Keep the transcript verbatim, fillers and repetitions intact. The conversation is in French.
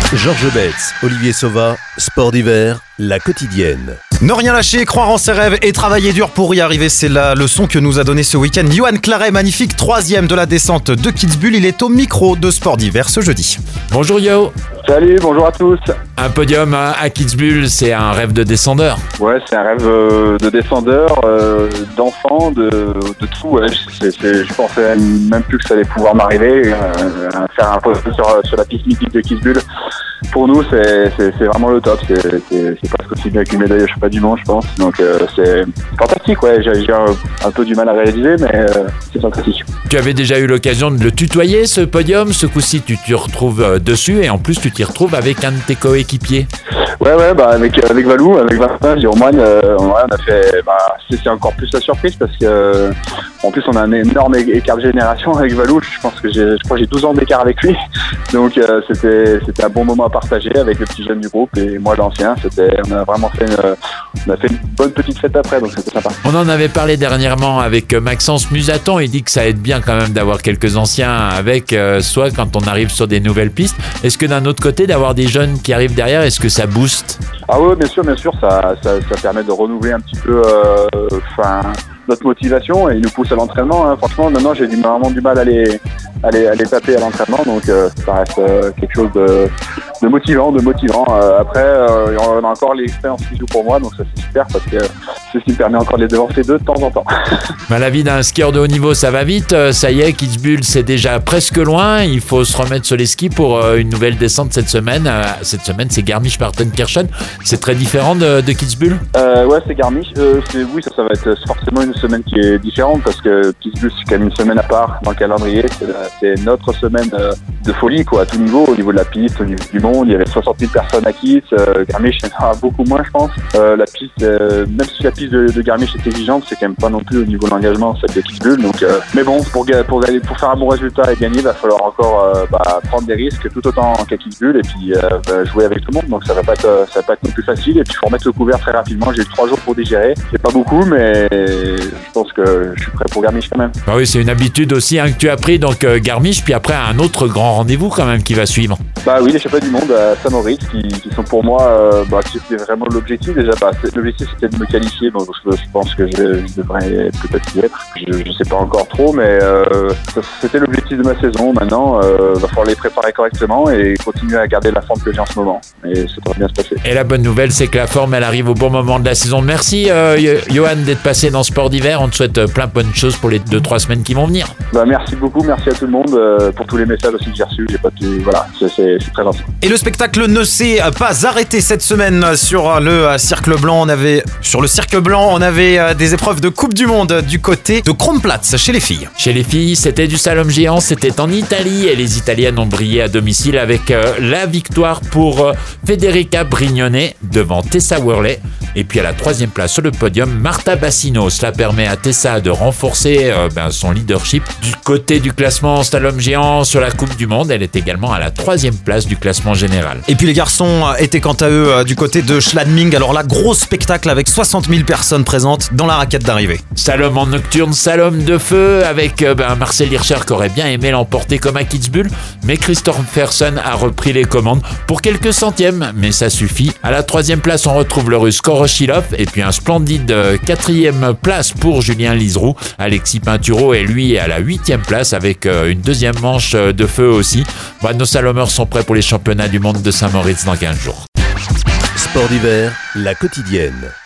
Georges Betz, Olivier Sauva, Sport d'hiver, la quotidienne. Ne rien lâcher, croire en ses rêves et travailler dur pour y arriver, c'est la leçon que nous a donnée ce week-end Yoann Claret, magnifique troisième de la descente de Kitzbühel. Il est au micro de Sport d'hiver ce jeudi. Bonjour Yo. Salut, bonjour à tous. Un podium à Kitzbühel, c'est un rêve de descendeur. Ouais, c'est un rêve euh, de descendeur, euh, d'enfant, de, de tout. Ouais. C'est, c'est, je pensais même plus que ça allait pouvoir m'arriver. Euh, faire un podium sur, sur la piste mythique de Kitzbühel, pour nous, c'est, c'est, c'est vraiment le top. C'est, c'est, c'est presque aussi bien qu'une médaille au championnat du monde, je pense. Donc euh, c'est fantastique. Ouais, j'ai, j'ai un, un peu du mal à réaliser, mais euh, c'est fantastique. Tu avais déjà eu l'occasion de le tutoyer, ce podium. Ce coup-ci, tu t'y retrouves dessus et en plus, tu t'y retrouves avec un de tes coéquipiers. Ouais, ouais, bah avec avec Valou, avec Vincent, Jérôme, euh, ouais, on a fait. Bah, c'est, c'est encore plus la surprise parce que euh, en plus on a un énorme écart de génération avec Valou. Je pense que j'ai, je crois que j'ai douze ans d'écart avec lui. Donc euh, c'était c'était un bon moment à partager avec le petit jeune du groupe et moi l'ancien. C'était, on a vraiment fait une, on a fait une bonne petite fête après, donc c'était sympa. On en avait parlé dernièrement avec Maxence Musaton. Il dit que ça aide bien quand même d'avoir quelques anciens avec euh, soi quand on arrive sur des nouvelles pistes. Est-ce que d'un autre côté, d'avoir des jeunes qui arrivent derrière, est-ce que ça booste? Ah oui, bien sûr, bien sûr, ça, ça, ça permet de renouveler un petit peu euh, enfin, notre motivation et il nous pousse à l'entraînement. Hein. Franchement, maintenant, j'ai du, vraiment du mal à les, à les, à les taper à l'entraînement, donc euh, ça reste euh, quelque chose de, de motivant, de motivant. Euh, après, euh, on a encore l'expérience qui joue pour moi, donc ça c'est super parce que c'est ce qui me permet encore de les devancer d'eux de temps en temps. Bah, la vie d'un skieur de haut niveau, ça va vite. Ça y est, Kitzbühel, c'est déjà presque loin. Il faut se remettre sur les skis pour euh, une nouvelle descente cette semaine. Euh, cette semaine, c'est Garmisch-Partenkirchen. C'est très différent de, de Kitzbühel. Euh, ouais, c'est Garmisch. Euh, c'est, oui, ça, ça va être forcément une semaine qui est différente parce que Kitzbühel, c'est quand même une semaine à part dans le calendrier. C'est, c'est notre semaine euh, de folie, quoi, à tout niveau, au niveau de la piste, au niveau du monde. Il y avait soixante mille personnes à Kitz. Euh, Garmisch, il y en a beaucoup moins, je pense. Euh, la piste, euh, même si la piste de, de Garmisch est exigeante, c'est quand même pas non plus au niveau de l'engagement celle de Kitzbühel. Donc, euh, mais bon, pour, pour, pour faire un bon résultat et gagner, il va falloir encore euh, bah, prendre des risques tout autant qu'à Kitzbühel et puis euh, bah, jouer avec tout le monde. Donc ça va pas être, ça va pas être non plus facile. Et puis il faut remettre le couvert très rapidement. J'ai eu trois jours pour digérer. C'est pas beaucoup, mais je pense que je suis prêt pour Garmisch quand même. Bah oui, c'est une habitude aussi hein, que tu as pris donc euh, Garmisch, puis après un autre grand rendez-vous quand même qui va suivre. Bah oui, les championnats du monde à Saint-Moritz qui, qui sont pour moi, euh, bah, qui c'était vraiment l'objectif déjà. Bah, l'objectif c'était de me qualifier. Bon, je, je pense que je, je devrais peut-être y être. Je, je sais pas encore trop, mais euh, ça, c'était l'objectif de ma saison. Maintenant, euh, va falloir les préparer correctement et continuer à garder la forme que j'ai en ce moment. Et ça devrait bien se passer. Et la bonne nouvelle, c'est que la forme, elle arrive au bon moment de la saison. Merci euh, Yoann d'être passé dans Sport d'hiver. On te souhaite plein de bonnes choses pour les deux trois semaines qui vont venir. Bah, merci beaucoup, merci à tout le monde euh, pour tous les messages aussi que j'ai reçus. J'ai pas tout, voilà, c'est, c'est, c'est très gentil. Et le spectacle ne s'est pas arrêté cette semaine sur le Cirque Blanc. On avait sur le Cirque Blanc, on avait des épreuves de Coupe du Monde du côté de Kronplatz chez les filles. Chez les filles, c'était du slalom géant, c'était en Italie et les Italiennes ont brillé à domicile avec euh, la victoire pour euh, Federica Brignone devant Tessa Worley. Et puis à la troisième place sur le podium, Marta Bassino. Cela permet à Tessa de renforcer euh, ben, son leadership du côté du classement slalom géant sur la Coupe du Monde. Elle est également à la troisième place du classement général. Et puis les garçons étaient quant à eux du côté de Schladming. Alors là, gros spectacle avec soixante mille personnes présentes dans la raquette d'arrivée. Slalom en nocturne, slalom de feu avec euh, ben, Marcel Hirscher qui aurait bien aimé l'emporter comme à Kitzbühel. Mais Kristoffersen a repris les commandes pour quelques centièmes, mais ça suffit. À la troisième place, on retrouve le russe Koroshilov et puis un splendide euh, quatrième place pour Julien Liseroux. Alexis Pinturo est lui à la huitième place avec euh, une deuxième manche euh, de feu aussi. Bah, nos slalomers sont prêts pour les championnats du monde de Saint-Moritz dans quinze jours. Sport d'hiver, la quotidienne.